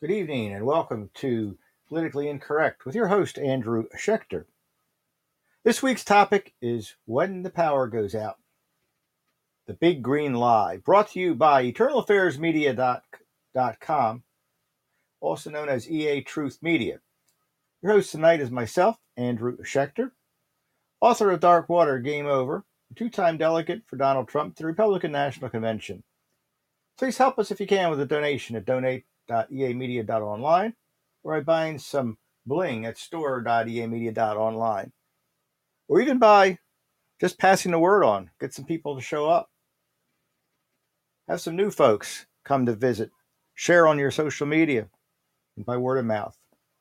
Good evening and welcome to Politically Incorrect with your host, Andrew Schechter. This week's topic is When the Power Goes Out. The Big Green Lie, brought to you by EternalAffairsMedia.com, also known as EA Truth Media. Your host tonight is myself, Andrew Schechter, author of Dark Water, Game Over, a two-time delegate for Donald Trump to the Republican National Convention. Please help us if you can with a donation at donate.eamedia.online or by buying some bling at store.eamedia.online. Or even by just passing the word on, get some people to show up. Have some new folks come to visit. Share on your social media and by word of mouth.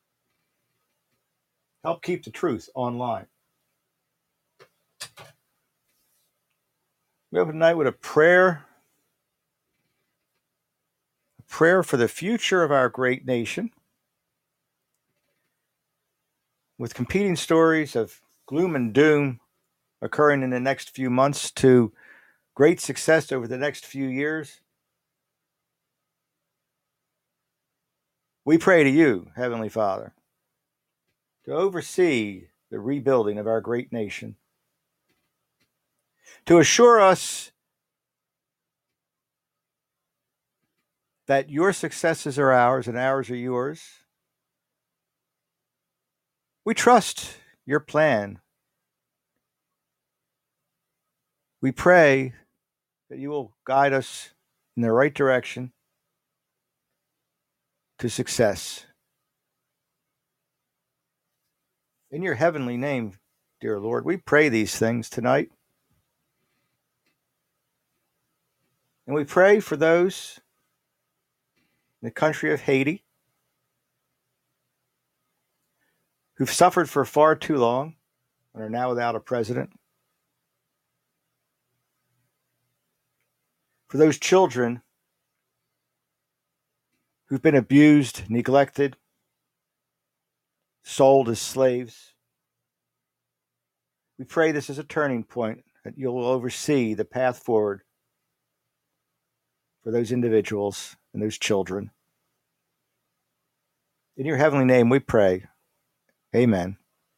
Help keep the truth online. We open tonight with a prayer for the future of our great nation, with competing stories of gloom and doom occurring in the next few months to great success over the next few years. We pray to you, Heavenly Father, to oversee the rebuilding of our great nation, to assure us that your successes are ours and ours are yours. We trust your plan. We pray that you will guide us in the right direction to success. In your heavenly name, dear Lord, we pray these things tonight. And we pray for those in the country of Haiti who've suffered for far too long and are now without a president. For those children who've been abused, neglected, sold as slaves. We pray this is a turning point, that you'll oversee the path forward for those individuals and those children. In your heavenly name we pray. Amen.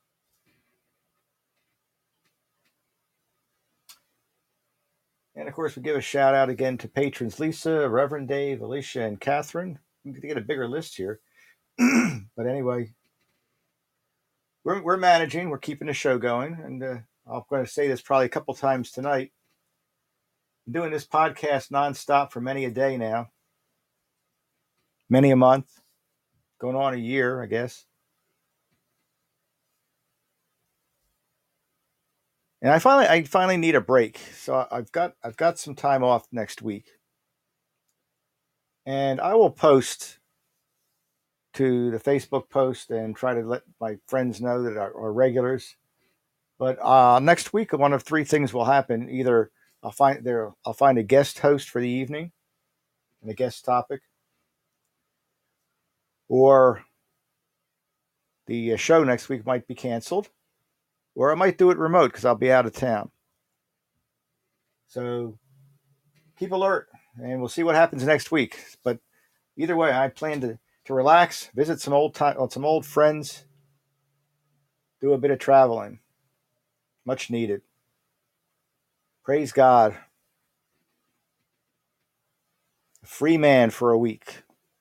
And of course, we give a shout out again to patrons Lisa, Reverend Dave, Alicia, and Catherine. We need to get a bigger list here. But anyway, we're managing. We're keeping the show going. And I'm going to say this probably a couple times tonight. I'm doing this podcast nonstop for many a day now. Many a month. Going on a year, I guess. And I finally need a break. So I've got some time off next week. And I will post to the Facebook post and try to let my friends know that are regulars. But next week, one of three things will happen. Either I'll find a guest host for the evening and a guest topic, or the show next week might be canceled, or I might do it remote because I'll be out of town. So keep alert, and we'll see what happens next week. But either way, I plan to relax, visit some old friends, do a bit of traveling. Much needed. Praise God. A free man for a week.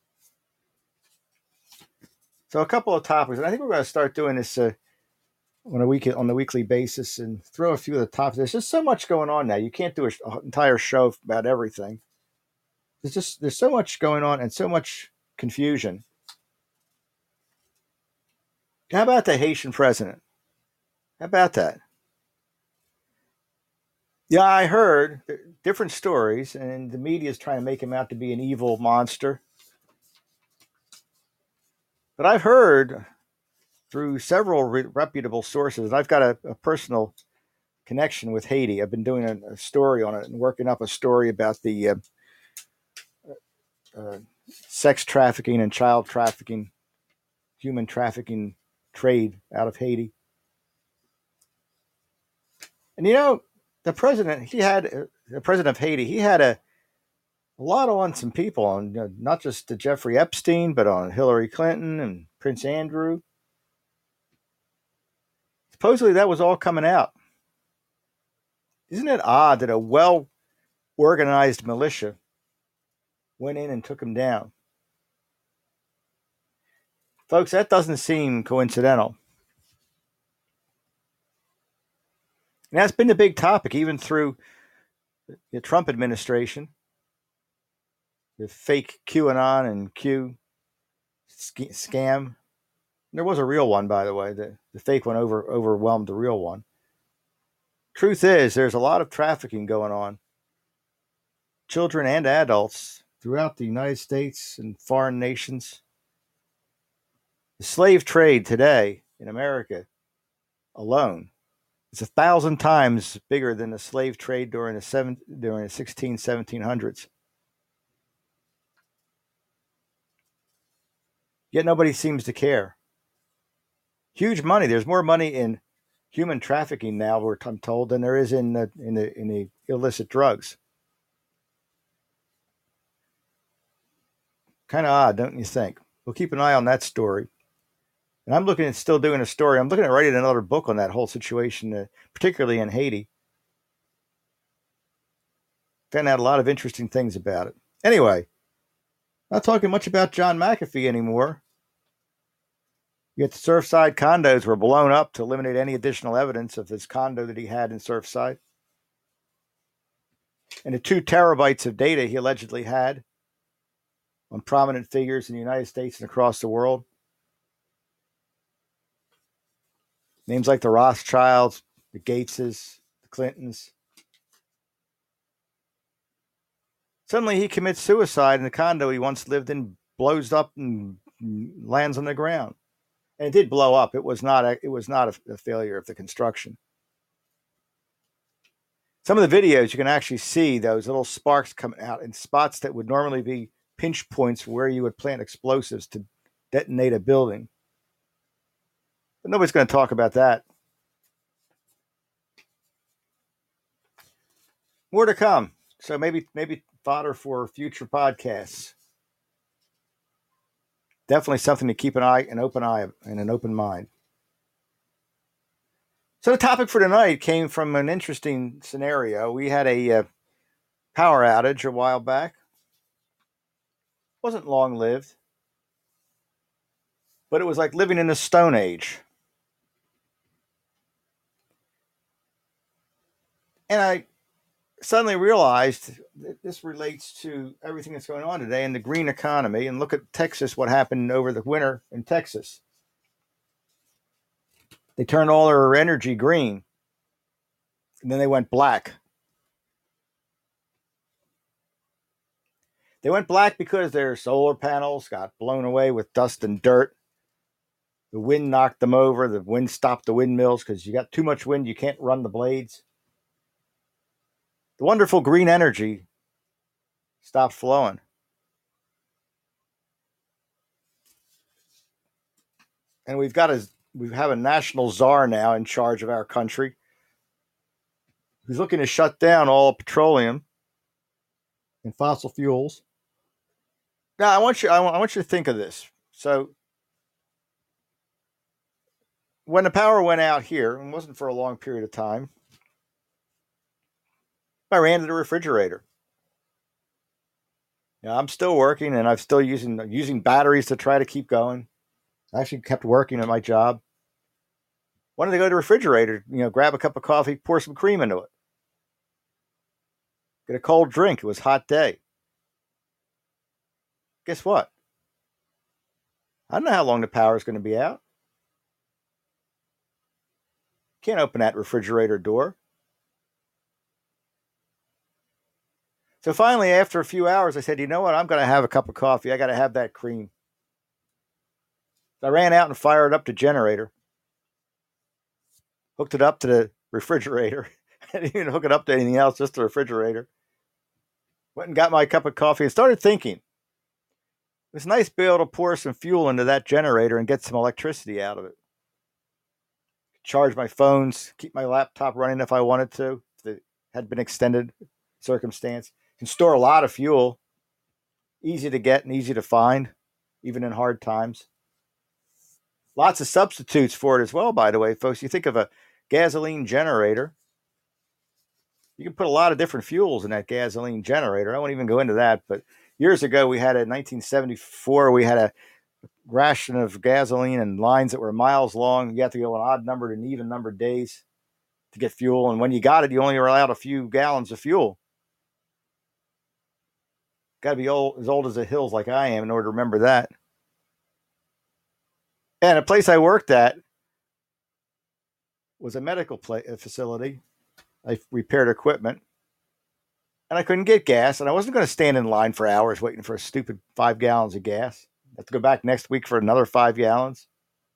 So a couple of topics, and I think we're going to start doing this on the weekly basis and throw a few of the topics. There's just so much going on now. You can't do an entire show about everything. There's so much going on and so much confusion. How about the Haitian president? How about that? Yeah, I heard different stories, and the media is trying to make him out to be an evil monster. But I've heard through several reputable sources, and I've got a personal connection with Haiti. I've been doing a story on it and working up a story about the sex trafficking and child trafficking, human trafficking trade out of Haiti. And the president of Haiti, he had a lot on some people, on not just the Jeffrey Epstein, but on Hillary Clinton and Prince Andrew. Supposedly that was all coming out. Isn't it odd that a well organized militia went in and took him down? Folks, that doesn't seem coincidental. And that's been the big topic, even through the Trump administration, the fake QAnon and Q scam. There was a real one, by the way. The fake one overwhelmed the real one. Truth is, there's a lot of trafficking going on, children and adults, throughout the United States and foreign nations. The slave trade today in America alone is 1,000 times bigger than the slave trade during the 1700s. Yet nobody seems to care. Huge money. There's more money in human trafficking now, I'm told, than there is in the illicit drugs. Kind of odd, don't you think? We'll keep an eye on that story. And I'm looking at still doing a story. I'm looking at writing another book on that whole situation, particularly in Haiti. Found out a lot of interesting things about it. Anyway, not talking much about John McAfee anymore. Yet the Surfside condos were blown up to eliminate any additional evidence of this condo that he had in Surfside. And the 2 terabytes of data he allegedly had on prominent figures in the United States and across the world. Names like the Rothschilds, the Gateses, the Clintons. Suddenly he commits suicide in the condo he once lived in, blows up and lands on the ground. And it did blow up. It was not a failure of the construction. Some of the videos, you can actually see those little sparks coming out in spots that would normally be pinch points where you would plant explosives to detonate a building. But nobody's going to talk about that. More to come. So maybe fodder for future podcasts. Definitely something to keep an open eye and an open mind. So the topic for tonight came from an interesting scenario. We had a power outage a while back. Wasn't long lived, but it was like living in the Stone Age. And I suddenly realized that this relates to everything that's going on today in the green economy. And look at Texas, what happened over the winter in Texas. They turned all their energy green, and then they went black. They went black because their solar panels got blown away with dust and dirt. The wind knocked them over. The wind stopped the windmills because you got too much wind. You can't run the blades. The wonderful green energy stopped flowing. And we have a national czar now in charge of our country who's looking to shut down all petroleum and fossil fuels. Now, I want you to think of this. So, when the power went out here, and it wasn't for a long period of time, I ran to the refrigerator. Now, I'm still working, and I'm still using batteries to try to keep going. I actually kept working at my job. Wanted to go to the refrigerator, grab a cup of coffee, pour some cream into it, get a cold drink. It was a hot day. Guess what? I don't know how long the power is going to be out. Can't open that refrigerator door. So finally, after a few hours, I said, you know what? I'm going to have a cup of coffee. I got to have that cream. I ran out and fired up the generator. Hooked it up to the refrigerator. I didn't even hook it up to anything else, just the refrigerator. Went and got my cup of coffee and started thinking. It's nice to be able to pour some fuel into that generator and get some electricity out of it. Charge my phones, keep my laptop running if I wanted to, if it had been extended circumstance. Can store a lot of fuel. easy to get and easy to find, even in hard times. Lots of substitutes for it as well, by the way, folks. You think of a gasoline generator, you can put a lot of different fuels in that gasoline generator. I won't even go into that, but years ago, we had in 1974, we had a ration of gasoline and lines that were miles long. You have to go an odd numbered and even numbered days to get fuel. And when you got it, you only were allowed a few gallons of fuel. Got to be as old as the hills like I am in order to remember that. And a place I worked at was a medical facility. I repaired equipment. And I couldn't get gas. And I wasn't going to stand in line for hours waiting for a stupid 5 gallons of gas. I have to go back next week for another 5 gallons.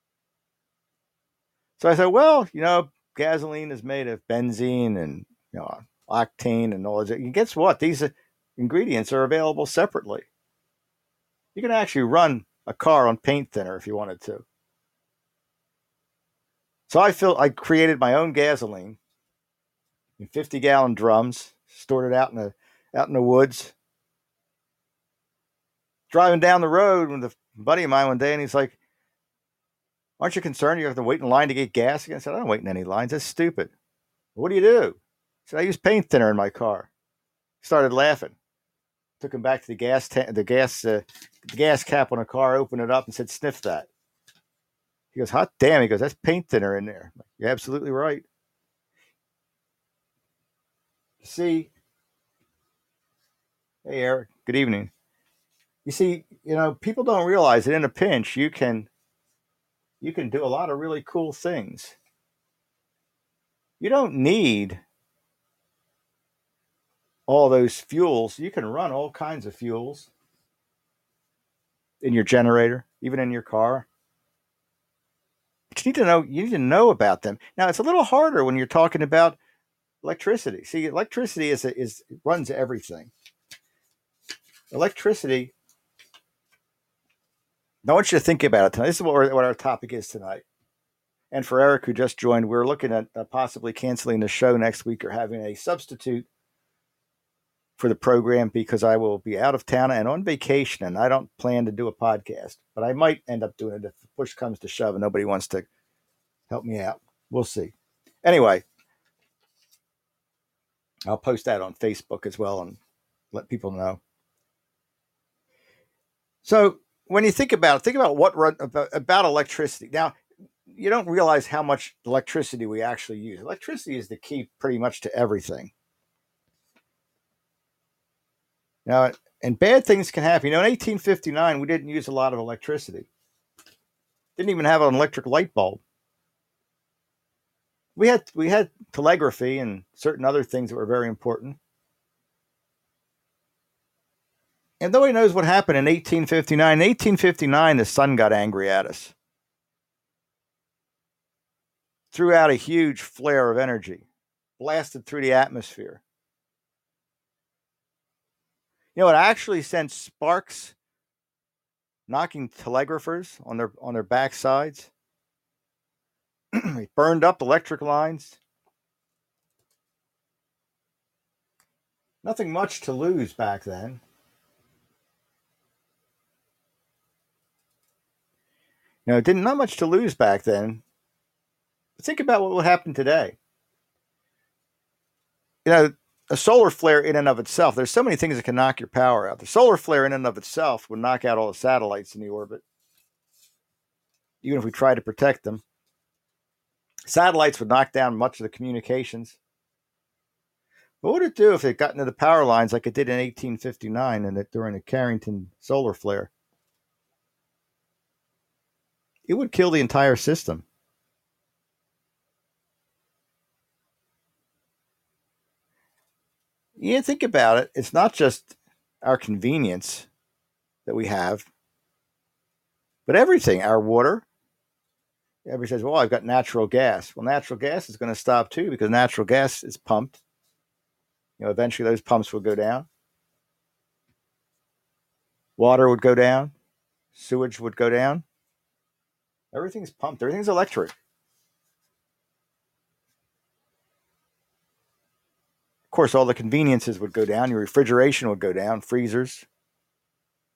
So I said, well, gasoline is made of benzene and octane and all that. And guess what? These ingredients are available separately. You can actually run a car on paint thinner if you wanted to. So I created my own gasoline in 50-gallon drums, stored it out in the woods. Driving down the road with a buddy of mine one day, and he's like, aren't you concerned you have to wait in line to get gas again? I said, I don't wait in any lines. That's stupid. What do you do? He said, I use paint thinner in my car. He started laughing. Took him back to the gas cap on the car, opened it up and said, sniff that. He goes, hot damn. He goes, that's paint thinner in there. Like, you're absolutely right. See, hey, Eric, good evening. You see, people don't realize that in a pinch, you can do a lot of really cool things. You don't need all those fuels. You can run all kinds of fuels in your generator, even in your car. But you need to know about them. Now, it's a little harder when you're talking about electricity. See, electricity runs everything. Electricity. I want you to think about it tonight. This is what our topic is tonight. And for Eric, who just joined, we're looking at possibly canceling the show next week or having a substitute for the program because I will be out of town and on vacation, and I don't plan to do a podcast. But I might end up doing it if push comes to shove and nobody wants to help me out. We'll see. Anyway, I'll post that on Facebook as well and let people know. So when you think about about electricity. Now, you don't realize how much electricity we actually use. Electricity is the key pretty much to everything. Now, and bad things can happen. In 1859, we didn't use a lot of electricity. Didn't even have an electric light bulb. We had telegraphy and certain other things that were very important. And nobody knows what happened in 1859. In 1859, the sun got angry at us. Threw out a huge flare of energy, blasted through the atmosphere. It actually sent sparks knocking telegraphers on their backsides. It burned up electric lines. Nothing much to lose back then. Not much to lose back then. But think about what will happen today. A solar flare in and of itself, there's so many things that can knock your power out. The solar flare in and of itself would knock out all the satellites in the orbit, even if we tried to protect them. Satellites would knock down much of the communications. What would it do if it got into the power lines like it did in 1859 and during the Carrington solar flare? It would kill the entire system. You think about it, it's not just our convenience that we have, but everything. Our water. Everybody says, well, I've got natural gas. Well, natural gas is going to stop too because natural gas is pumped. Eventually those pumps will go down. Water would go down. Sewage would go down. Everything's pumped. Everything's electric. Of course, all the conveniences would go down. Your refrigeration would go down, freezers.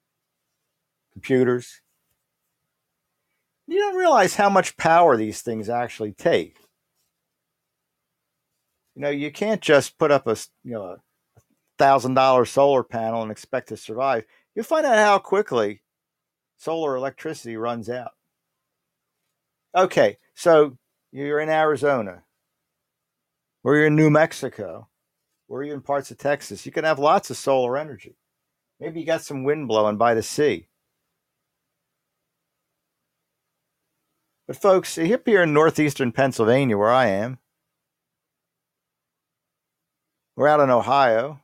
computers. You don't realize how much power these things actually take. You can't just put up $1,000 solar panel and expect to survive. You'll find out how quickly solar electricity runs out. Okay, so you're in Arizona, or you're in New Mexico, or even parts of Texas. You can have lots of solar energy. Maybe you got some wind blowing by the sea. But folks, up here in northeastern Pennsylvania, where I am, we're out in Ohio,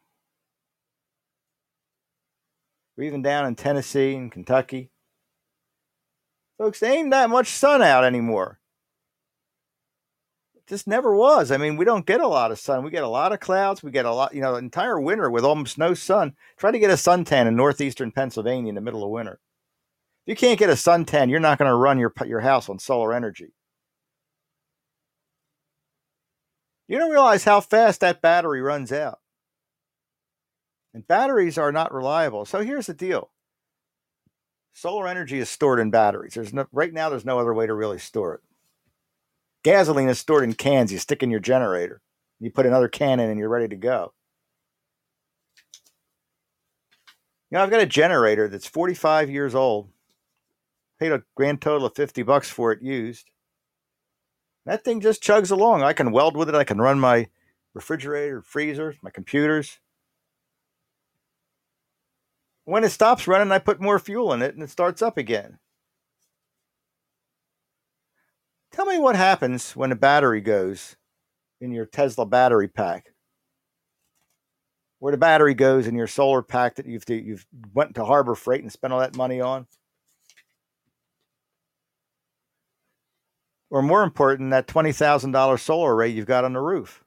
we're even down in Tennessee and Kentucky. Folks, there ain't that much sun out anymore. It just never was. I mean, we don't get a lot of sun. We get a lot of clouds. We get a lot, entire winter with almost no sun. Try to get a suntan in northeastern Pennsylvania in the middle of winter. If you can't get a suntan, you're not going to run your house on solar energy. You don't realize how fast that battery runs out. And batteries are not reliable. So here's the deal. Solar energy is stored in batteries. Right now, there's no other way to really store it. Gasoline is stored in cans. You stick in your generator. You put another can in and you're ready to go. I've got a generator that's 45 years old. Paid a grand total of $50 for it used. That thing just chugs along. I can weld with it. I can run my refrigerator, freezer, my computers. When it stops running, I put more fuel in it and it starts up again. Tell me what happens when a battery goes in your Tesla battery pack. Where the battery goes in your solar pack that you've went to Harbor Freight and spent all that money on. Or more important, that $20,000 solar array you've got on the roof.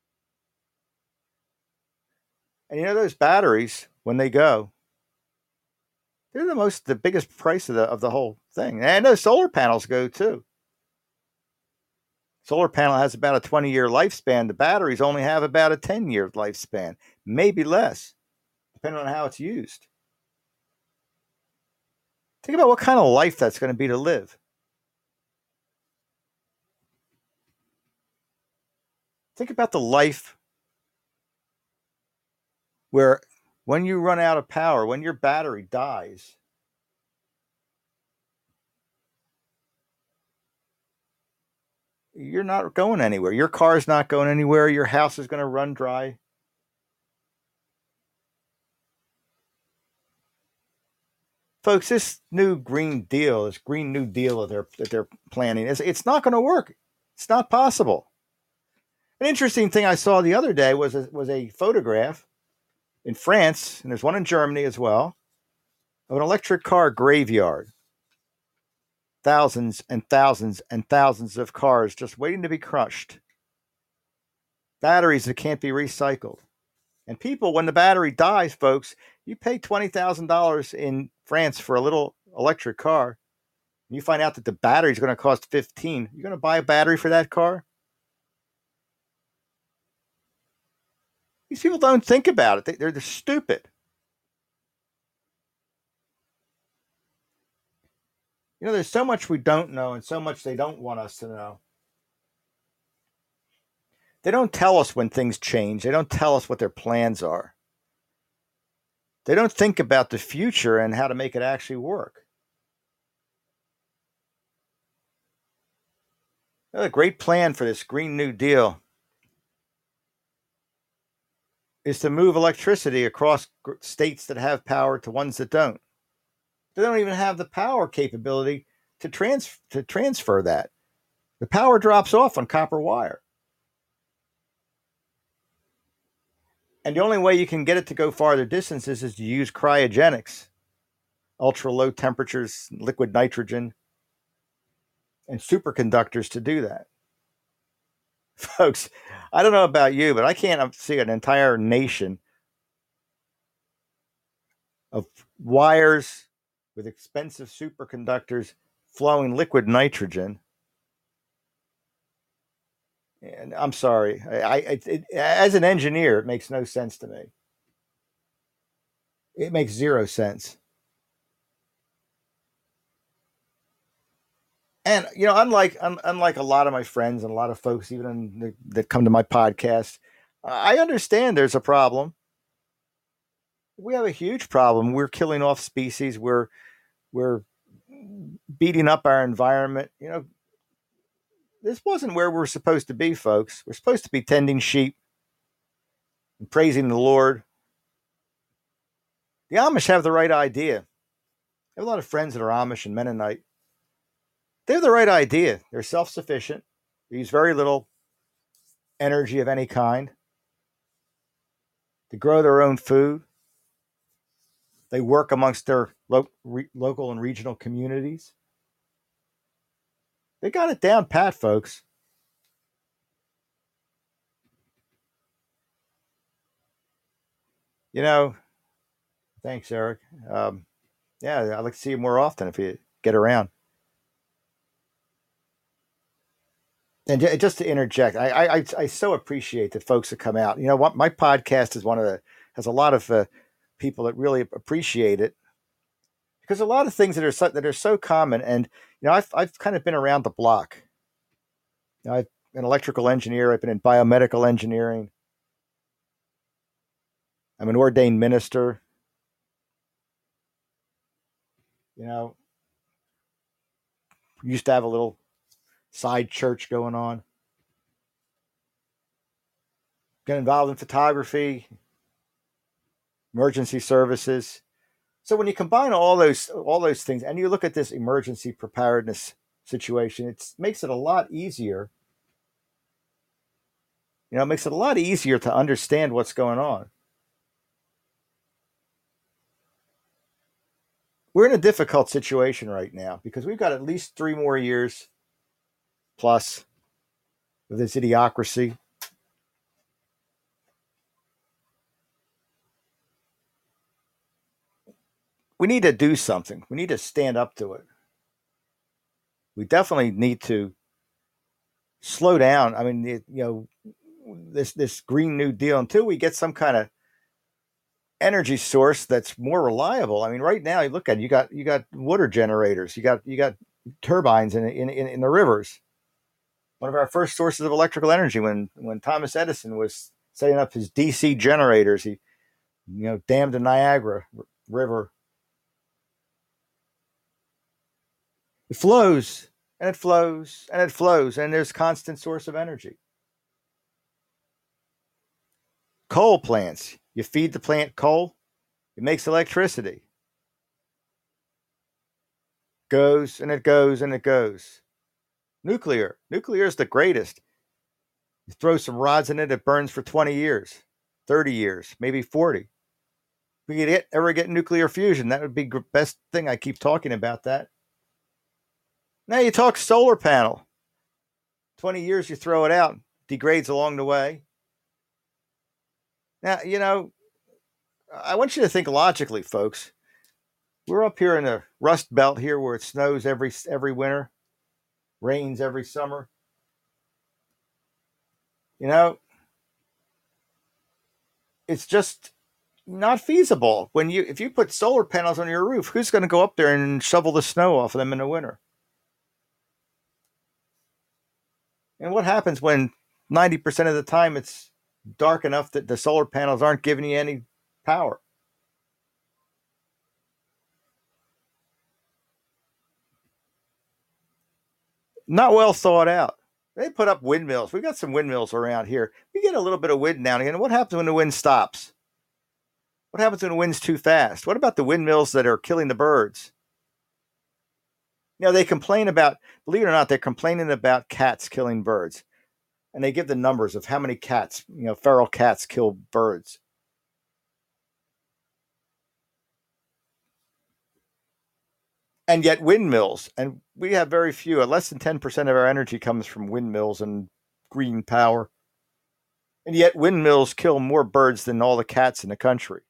And those batteries, when they go, they're the biggest price of the whole thing. And those solar panels go too. Solar panel has about a 20-year lifespan. The batteries only have about a 10-year lifespan, maybe less, depending on how it's used. Think about what kind of life that's going to be to live. Think about the life where when you run out of power, when your battery dies, you're not going anywhere. Your car's not going anywhere. Your house is going to run dry. Folks, this Green New Deal that they're planning, it's not going to work. It's not possible. An interesting thing I saw the other day was a photograph in France, and there's one in Germany as well, of an electric car graveyard. Thousands and thousands and thousands of cars just waiting to be crushed. Batteries that can't be recycled. And people, when the battery dies, folks, you pay $20,000 in France for a little electric car, and you find out that the battery is going to cost $15,000. You're going to buy a battery for that car? These people don't think about it. They're stupid. There's so much we don't know and so much they don't want us to know. They don't tell us when things change. They don't tell us what their plans are. They don't think about the future and how to make it actually work. A great plan for this Green New Deal is to move electricity across states that have power to ones that don't. They don't even have the power capability to transfer that. The power drops off on copper wire. And the only way you can get it to go farther distances is to use cryogenics, ultra low temperatures, liquid nitrogen, and superconductors to do that. Folks, I don't know about you, but I can't see an entire nation of wires with expensive superconductors flowing liquid nitrogen. And I'm sorry, as an engineer, it makes no sense to me. It makes zero sense. And unlike a lot of my friends and a lot of folks, that come to my podcast, I understand there's a problem. We have a huge problem. We're killing off species. We're beating up our environment. This wasn't where we're supposed to be, folks. We're supposed to be tending sheep and praising the Lord. The Amish have the right idea. I have a lot of friends that are Amish and Mennonite. They have the right idea. They're self-sufficient. They use very little energy of any kind. They grow their own food. They work amongst their local and regional communities. They got it down pat, folks. You know, thanks, Eric. Yeah, I'd like to see you more often if you get around. And just to interject, I so appreciate that folks that come out. You know what? My podcast is has a lot of people that really appreciate it, because a lot of things that are so common, and I've kind of been around the block. I've been an electrical engineer. I've been in biomedical engineering. I'm an ordained minister. You know, used to have a little side church going on. Get involved in photography, emergency services. So when you combine all those things, and you look at this emergency preparedness situation, it makes it a lot easier. It makes it a lot easier to understand what's going on. We're in a difficult situation right now because we've got at least 3 more years plus of this idiocracy. We need to do something. We need to stand up to it. We definitely need to slow down. I mean, this Green New Deal, until we get some kind of energy source that's more reliable. I mean, right now, you look at it, you got water generators, you got turbines in the rivers. One of our first sources of electrical energy, when Thomas Edison was setting up his DC generators, he dammed the Niagara River. It flows and it flows and it flows, and there's constant source of energy. Coal plants, you feed the plant coal, it makes electricity. Goes and it goes and it goes. Nuclear is the greatest. You throw some rods in it, it burns for 20 years, 30 years, maybe 40. If we could ever get nuclear fusion, that would be the best thing. I keep talking about that. Now you talk solar panel. 20 years, you throw it out, degrades along the way. Now, I want you to think logically, folks. We're up here in the Rust Belt here, where it snows every winter, rains every summer. It's just not feasible. If you put solar panels on your roof, who's going to go up there and shovel the snow off of them in the winter? And what happens when 90% of the time it's dark enough that the solar panels aren't giving you any power? Not well thought out. They put up windmills. We got some windmills around here. We get a little bit of wind now and again. What happens when the wind stops? What happens when the wind's too fast? What about the windmills that are killing the birds? They complain about, believe it or not, they're complaining about cats killing birds. And they give the numbers of how many cats, feral cats kill birds. And yet windmills, and we have very few, less than 10% of our energy comes from windmills and green power. And yet windmills kill more birds than all the cats in the country.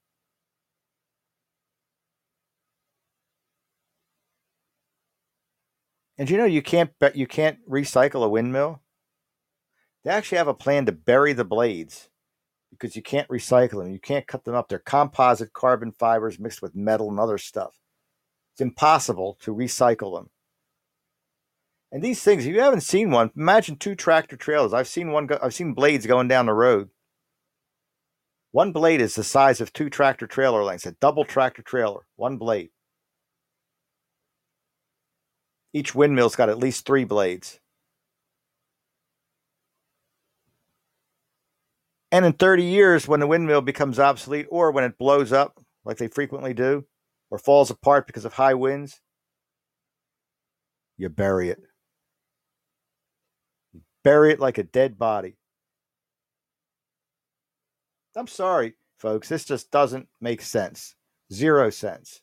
And you can't recycle a windmill. They actually have a plan to bury the blades because you can't recycle them. You can't cut them up. They're composite carbon fibers mixed with metal and other stuff. It's impossible to recycle them. And these things, if you haven't seen one, imagine 2 tractor trailers. I've seen one. I've seen blades going down the road. One blade is the size of 2 tractor trailer lengths, a double tractor trailer, one blade. Each windmill's got at least 3 blades. And in 30 years, when the windmill becomes obsolete or when it blows up, like they frequently do, or falls apart because of high winds, you bury it. Bury it like a dead body. I'm sorry, folks. This just doesn't make sense. 0 sense.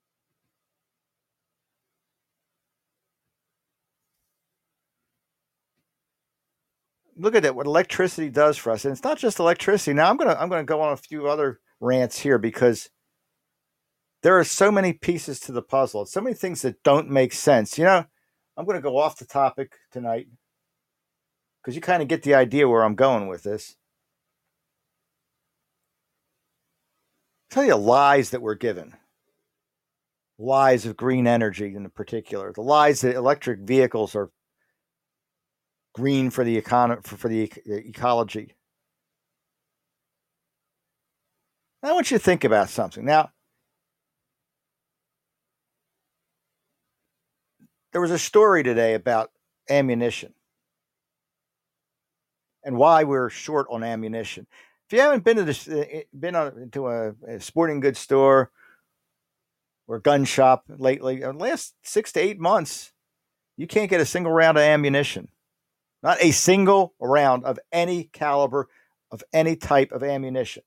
Look at that, what electricity does for us. And it's not just electricity. Now I'm gonna go on a few other rants here because there are so many pieces to the puzzle, so many things that don't make sense. I'm gonna go off the topic tonight because you kind of get the idea where I'm going with this. I'll tell you lies that we're given. Lies of green energy in particular. The lies that electric vehicles are green for the ecology. I want you to think about something. Now, there was a story today about ammunition and why we're short on ammunition. If you haven't been to a sporting goods store or gun shop lately, in the last 6 to 8 months, you can't get a single round of ammunition. Not a single round of any caliber, of any type of ammunition.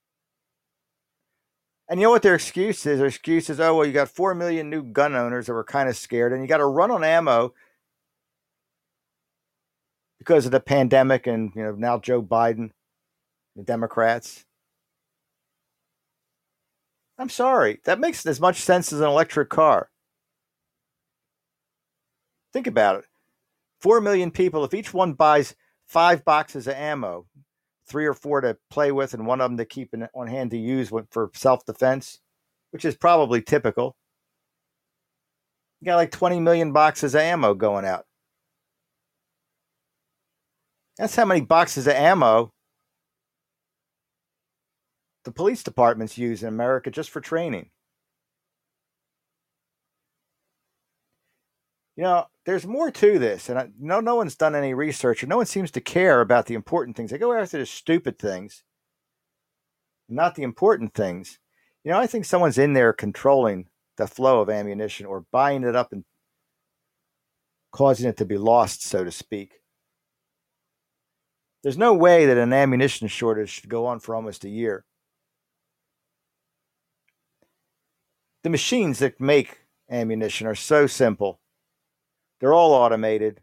And you know what their excuse is? Their excuse is, oh, well, you got 4 million new gun owners that were kind of scared, and you got to run on ammo because of the pandemic and now Joe Biden, the Democrats. I'm sorry. That makes as much sense as an electric car. Think about it. 4 million people, if each one buys 5 boxes of ammo, 3 or 4 to play with and one of them to keep on hand to use for self-defense, which is probably typical. You got like 20 million boxes of ammo going out. That's how many boxes of ammo the police departments use in America just for training. There's more to this, and no one's done any research, or no one seems to care about the important things. They go after the stupid things, not the important things. I think someone's in there controlling the flow of ammunition or buying it up and causing it to be lost, so to speak. There's no way that an ammunition shortage should go on for almost a year. The machines that make ammunition are so simple. They're all automated.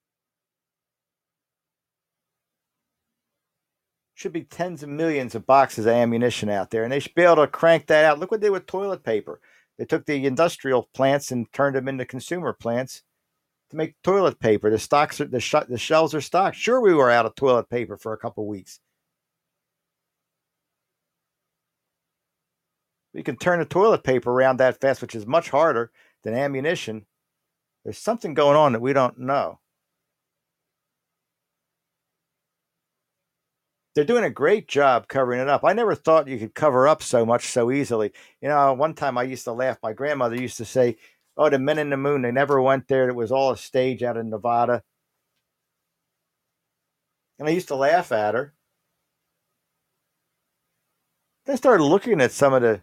Should be tens of millions of boxes of ammunition out there, and they should be able to crank that out. Look what they did with toilet paper. They took the industrial plants and turned them into consumer plants to make toilet paper. The shelves are stocked. Sure, we were out of toilet paper for a couple of weeks. You can turn the toilet paper around that fast, which is much harder than ammunition. There's something going on that we don't know. They're doing a great job covering it up. I never thought you could cover up so much so easily. One time I used to laugh. My grandmother used to say, oh, the men in the moon, they never went there. It was all a stage out in Nevada. And I used to laugh at her. Then I started looking at some of the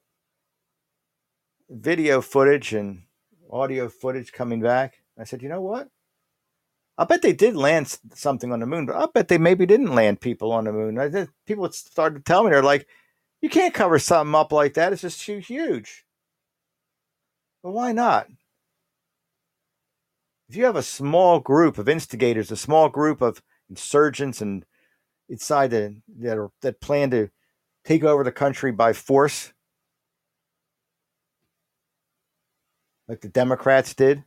video footage and audio footage coming back. I said, you know what? I bet they did land something on the moon, but I bet they maybe didn't land people on the moon. People started to tell me, they're like, you can't cover something up like that. It's just too huge. Well, why not? If you have a small group of instigators, a small group of insurgents and inside that plan to take over the country by force, like the Democrats did,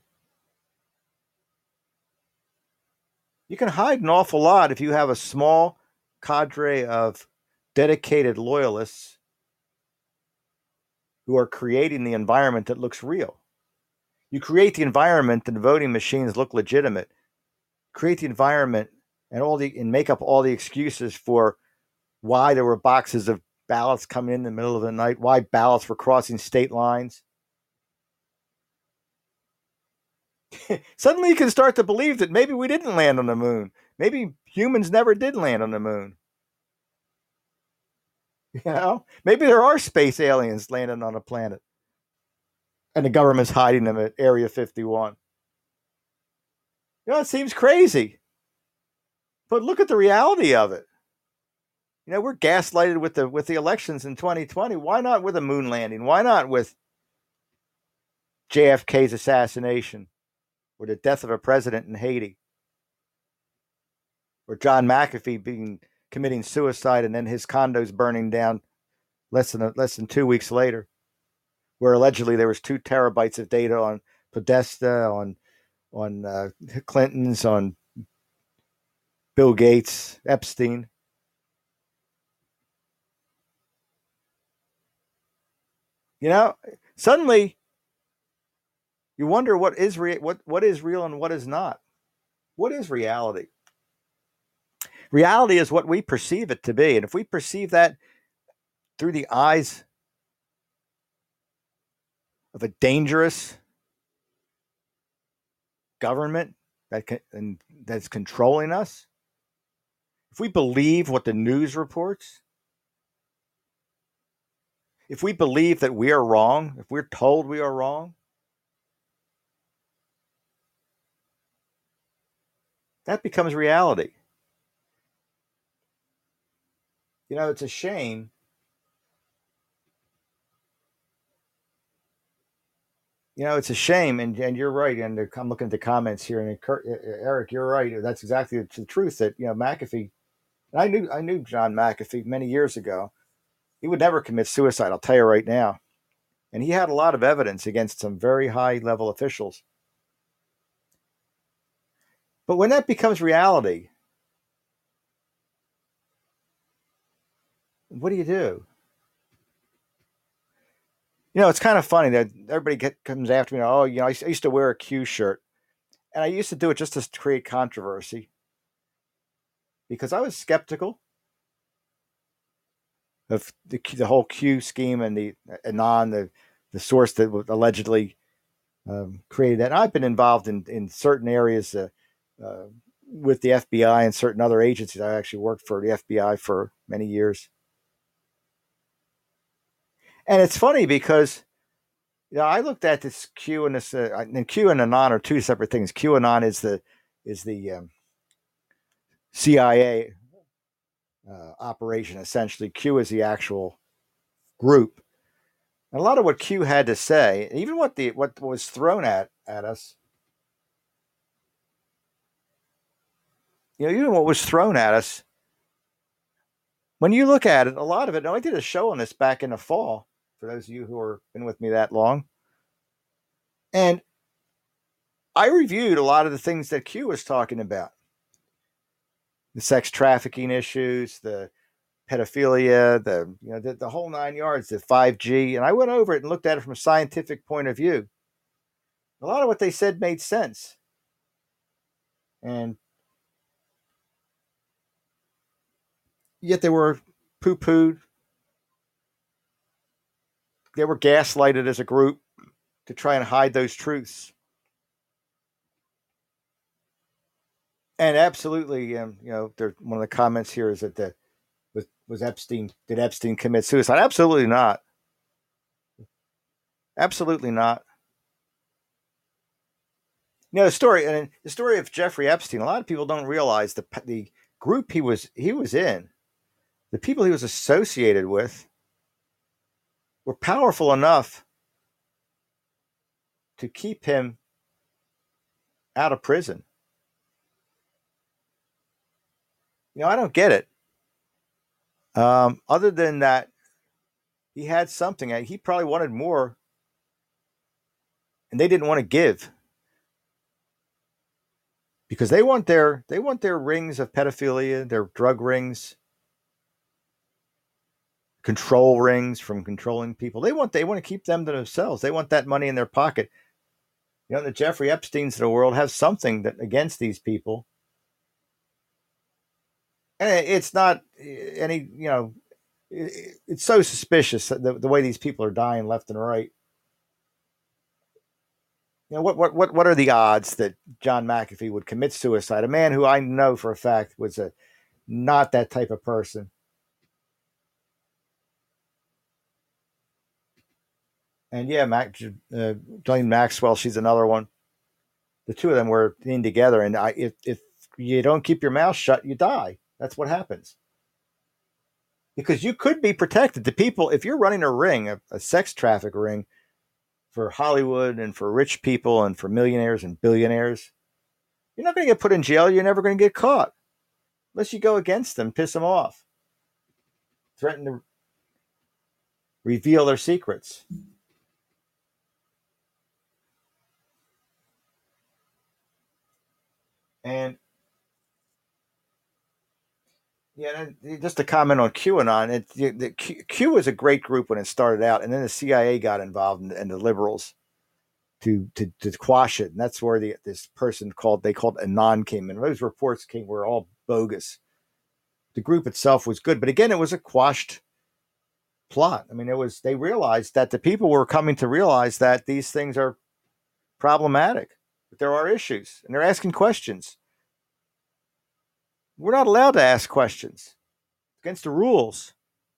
you can hide an awful lot if you have a small cadre of dedicated loyalists who are creating the environment that looks real. You create the environment that the voting machines look legitimate. Create the environment and make up all the excuses for why there were boxes of ballots coming in the middle of the night, why ballots were crossing state lines. Suddenly you can start to believe that maybe we didn't land on the moon. Maybe humans never did land on the moon. Maybe there are space aliens landing on a planet and the government's hiding them at Area 51. It seems crazy, but look at the reality of it. We're gaslighted with the elections in 2020. Why not with a moon landing? Why not with JFK's assassination or the death of a president in Haiti or John McAfee committing suicide and then his condos burning down less than 2 weeks later, where allegedly there was 2 terabytes of data on Podesta, on Clinton's, on Bill Gates, Epstein. Suddenly you wonder what is real and what is not. What is reality? Reality is what we perceive it to be, and if we perceive that through the eyes of a dangerous government that's controlling us, if we believe what the news reports, if we believe that we are wrong, if we're told we are wrong, that becomes reality. It's a shame. It's a shame, and you're right. And I'm looking at the comments here, and Eric, you're right. That's exactly the truth. That McAfee. I knew John McAfee many years ago. He would never commit suicide. I'll tell you right now. And he had a lot of evidence against some very high level officials. But when that becomes reality, what do you do? It's kind of funny that everybody comes after me. Oh, I used to wear a Q shirt, and I used to do it just to create controversy because I was skeptical of the whole Q scheme and the Anon, the source that allegedly created that. And I've been involved in certain areas with the FBI and certain other agencies. I actually worked for the FBI for many years. And it's funny because I looked at this Q and this and Q and Anon are 2 separate things. QAnon is the CIA operation essentially. Q is the actual group. And a lot of what Q had to say, even what was thrown at us, even what was thrown at us, when you look at it, a lot of it. Now, I did a show on this back in the fall. For those of you who have been with me that long, and I reviewed a lot of the things that Q was talking about: the sex trafficking issues, the pedophilia, the whole 9 yards, the 5G, and I went over it and looked at it from a scientific point of view. A lot of what they said made sense, and yet they were poo-pooed. They were gaslighted as a group to try and hide those truths. And absolutely, one of the comments here is that was Epstein. Did Epstein commit suicide? Absolutely not. Absolutely not. The story of Jeffrey Epstein. A lot of people don't realize the group he was in, the people he was associated with, were powerful enough to keep him out of prison. I don't get it. Other than that, he had something. He probably wanted more, and they didn't want to give because they want their rings of pedophilia, their drug rings, control rings from controlling people. They want to keep them to themselves. They want that money in their pocket. The Jeffrey Epsteins of the world have something that against these people, and it's not any. It's so suspicious the way these people are dying left and right. What are the odds that John McAfee would commit suicide? A man who I know for a fact was not that type of person. And yeah, Ghislaine Maxwell, she's another one. The two of them were in together, and if you don't keep your mouth shut, you die. That's what happens. Because you could be protected. The people, if you're running a ring, a sex traffic ring for Hollywood and for rich people and for millionaires and billionaires, you're not going to get put in jail. You're never going to get caught unless you go against them, piss them off, threaten to reveal their secrets. And yeah, just to comment on QAnon, Q was a great group when it started out, and then the CIA got involved and the liberals to quash it, and that's where this person called Anon came in. Those reports were all bogus. The group itself was good, but again, it was a quashed plot. I mean, they realized that the people were coming to realize that these things are problematic, that there are issues, and they're asking questions. We're not allowed to ask questions. It's against the rules.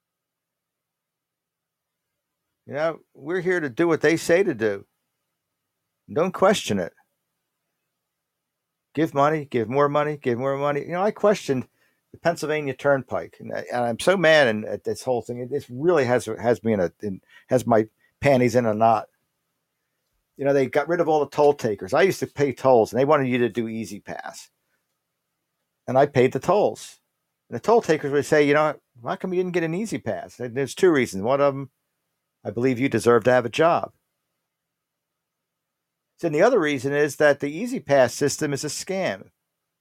We're here to do what they say to do. Don't question it. Give money, give more money, give more money. I questioned the Pennsylvania Turnpike, and I'm so mad at this whole thing. This really has me has my panties in a knot. They got rid of all the toll takers. I used to pay tolls, and they wanted you to do Easy Pass, and I paid the tolls. And the toll takers would say, how come you didn't get an Easy Pass? There's two reasons. One of them, I believe you deserve to have a job. So the other reason is that the Easy Pass system is a scam.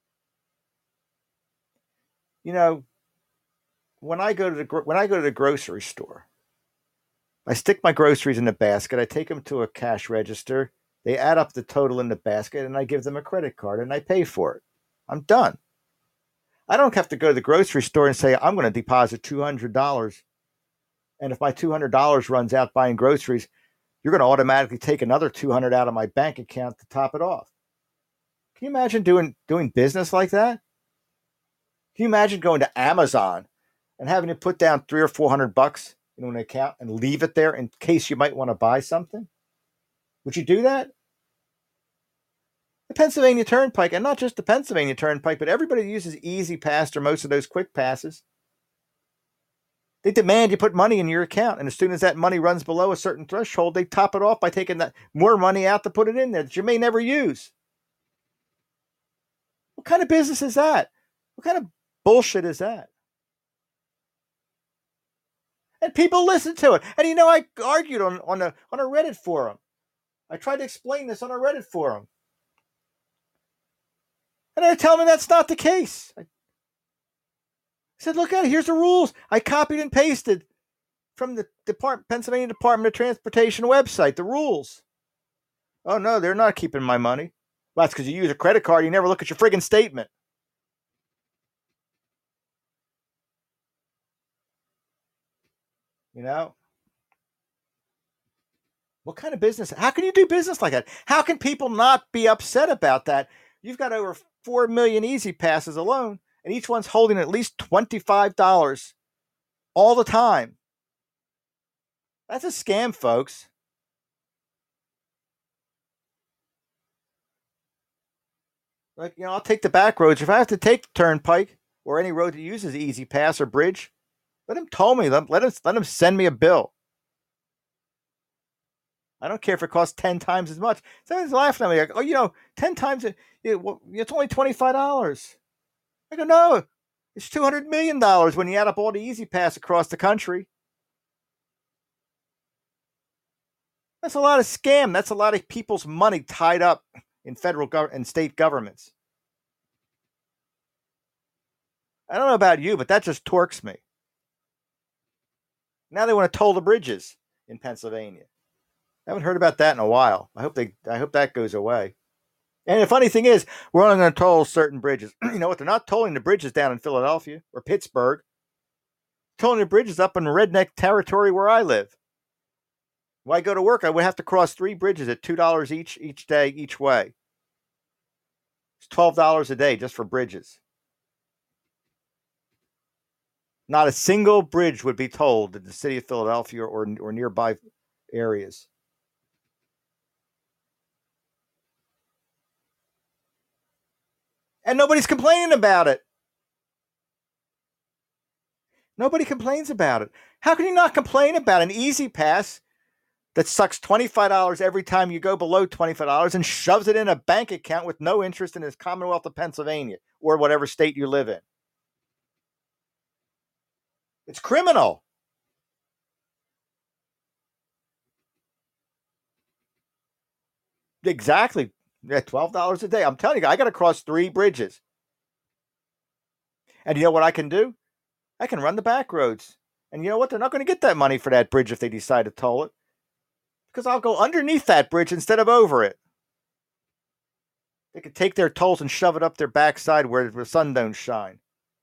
When I go to the grocery store, I stick my groceries in the basket. I take them to a cash register. They add up the total in the basket, and I give them a credit card, and I pay for it. I'm done. I don't have to go to the grocery store and say, I'm going to deposit $200. And if my $200 runs out buying groceries, you're going to automatically take another $200 out of my bank account to top it off. Can you imagine doing business like that? Can you imagine going to Amazon and having to put down $300 or $400 in an account and leave it there in case you might want to buy something? Would you do that? The Pennsylvania Turnpike, and not just the Pennsylvania Turnpike, but everybody uses Easy Pass or most of those quick passes. They demand you put money in your account, and as soon as that money runs below a certain threshold, they top it off by taking that more money out to put it in there that you may never use. What kind of business is that? What kind of bullshit is that? And people listen to it. And I argued on a Reddit forum. I tried to explain this on a Reddit forum. And they're telling me that's not the case. I said, look at it. Here's the rules. I copied and pasted from the Pennsylvania Department of Transportation website, the rules. Oh, no, they're not keeping my money. Well, that's because you use a credit card. You never look at your friggin' statement. What kind of business? How can you do business like that? How can people not be upset about that? You've got over 4 million Easy Passes alone, and each one's holding at least $25 all the time. That's a scam, folks. I'll take the back roads. If I have to take the turnpike or any road that uses Easy Pass or bridge, let them toll me. Let them send me a bill. I don't care if it costs 10 times as much. Someone's laughing at me like, 10 times it's only $25. I go, no, it's $200 million when you add up all the Easy Pass across the country. That's a lot of scam. That's a lot of people's money tied up in federal and state governments. I don't know about you, but that just torques me. Now they want to toll the bridges in Pennsylvania. Haven't heard about that in a while. I hope that goes away. And the funny thing is, we're only going to toll certain bridges. You know what? They're not tolling the bridges down in Philadelphia or Pittsburgh. Tolling the bridges up in redneck territory where I live. When I go to work, I would have to cross 3 bridges at $2 each day, each way. It's $12 a day just for bridges. Not a single bridge would be tolled in the city of Philadelphia or nearby areas. And nobody's complaining about it. Nobody complains about it. How can you not complain about an Easy Pass that sucks $25 every time you go below $25 and shoves it in a bank account with no interest in the Commonwealth of Pennsylvania or whatever state you live in? It's criminal. Exactly. Yeah, $12 a day. I'm telling you, I got to cross 3 bridges. And you know what I can do? I can run the back roads. And you know what? They're not going to get that money for that bridge if they decide to toll it. Because I'll go underneath that bridge instead of over it. They could take their tolls and shove it up their backside where the sun don't shine.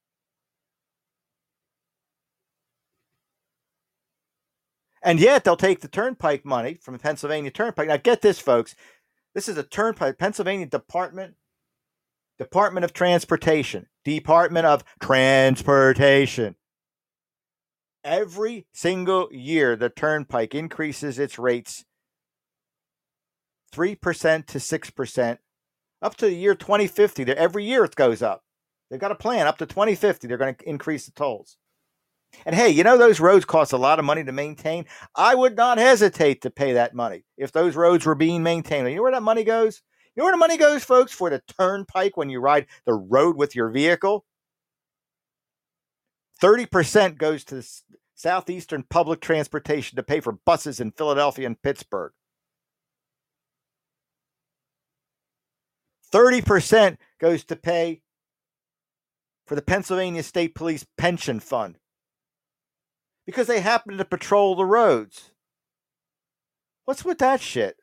And yet they'll take the turnpike money from the Pennsylvania Turnpike. Now get this, folks. This is a turnpike, Pennsylvania Department of Transportation. Department of Transportation. Every single year, the turnpike increases its rates 3% to 6%, up to the year 2050. Every year it goes up. They've got a plan up to 2050. They're going to increase the tolls. And hey, you know those roads cost a lot of money to maintain? I would not hesitate to pay that money if those roads were being maintained. You know where that money goes? You know where the money goes, folks, for the turnpike when you ride the road with your vehicle? 30% goes to Southeastern Public Transportation to pay for buses in Philadelphia and Pittsburgh. 30% goes to pay for the Pennsylvania State Police Pension Fund because they happen to patrol the roads. What's with that shit?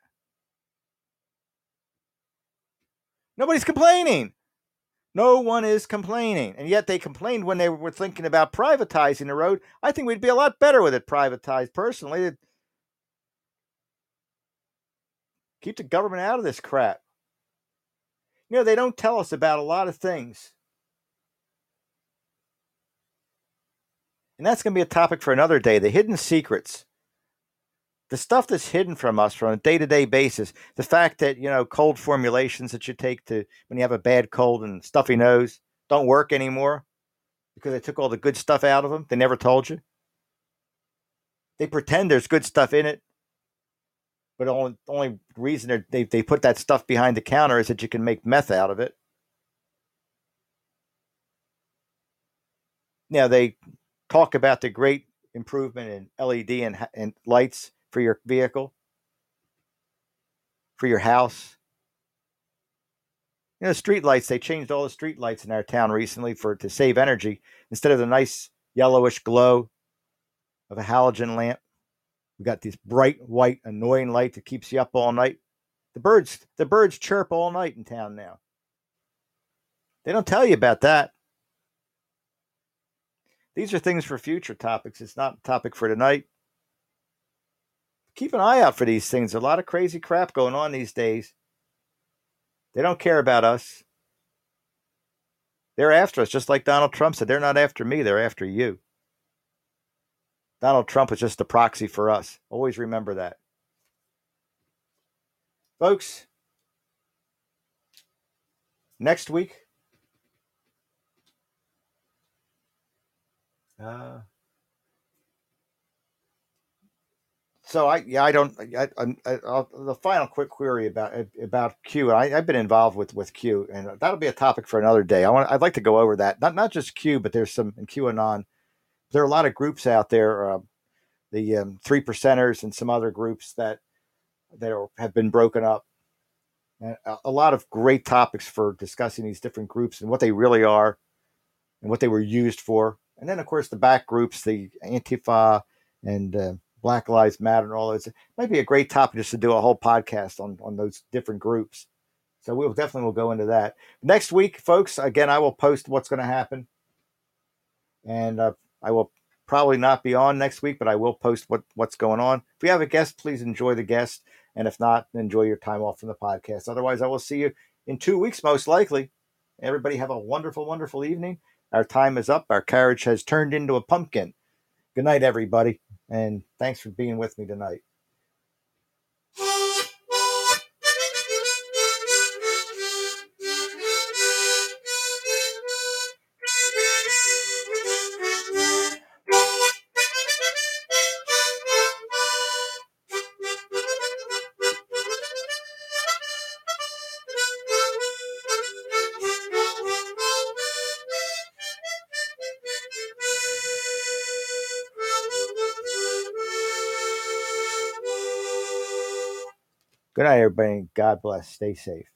Nobody's complaining. No one is complaining. And yet they complained when they were thinking about privatizing the road. I think we'd be a lot better with it privatized, personally. Keep the government out of this crap. You know, they don't tell us about a lot of things. And that's going to be a topic for another day. The hidden secrets. The stuff that's hidden from us on a day-to-day basis. The fact that, you know, cold formulations that you take to when you have a bad cold and stuffy nose don't work anymore because they took all the good stuff out of them. They never told you. They pretend there's good stuff in it. But the only reason they put that stuff behind the counter is that you can make meth out of it. Now, they talk about the great improvement in LED and lights for your vehicle, for your house. You know, street lights, they changed all the street lights in our town recently to save energy. Instead of the nice yellowish glow of a halogen lamp, we got this bright white annoying light that keeps you up all night. The birds chirp all night in town now. They don't tell you about that. These are things for future topics. It's not a topic for tonight. Keep an eye out for these things. There's a lot of crazy crap going on these days. They don't care about us. They're after us, just like Donald Trump said. They're not after me, they're after you. Donald Trump is just a proxy for us. Always remember that. Folks, next week, the final quick query about Q. I've been involved with Q, and that'll be a topic for another day. I'd like to go over that. Not just Q, but there's some in QAnon. There are a lot of groups out there, the 3 percenters and some other groups that have been broken up. And a lot of great topics for discussing these different groups and what they really are and what they were used for. And then, of course, the back groups, the Antifa and Black Lives Matter and all those. It might be a great topic just to do a whole podcast on those different groups. So we'll definitely will go into that next week, folks. Again, I will post what's going to happen, and I will probably not be on next week, but I will post what's going on. If we have a guest, please enjoy the guest, and if not, enjoy your time off from the podcast. Otherwise, I will see you in 2 weeks, most likely. Everybody have a wonderful, wonderful evening. Our time is up. Our carriage has turned into a pumpkin. Good night, everybody, and thanks for being with me tonight. Good night, everybody. God bless. Stay safe.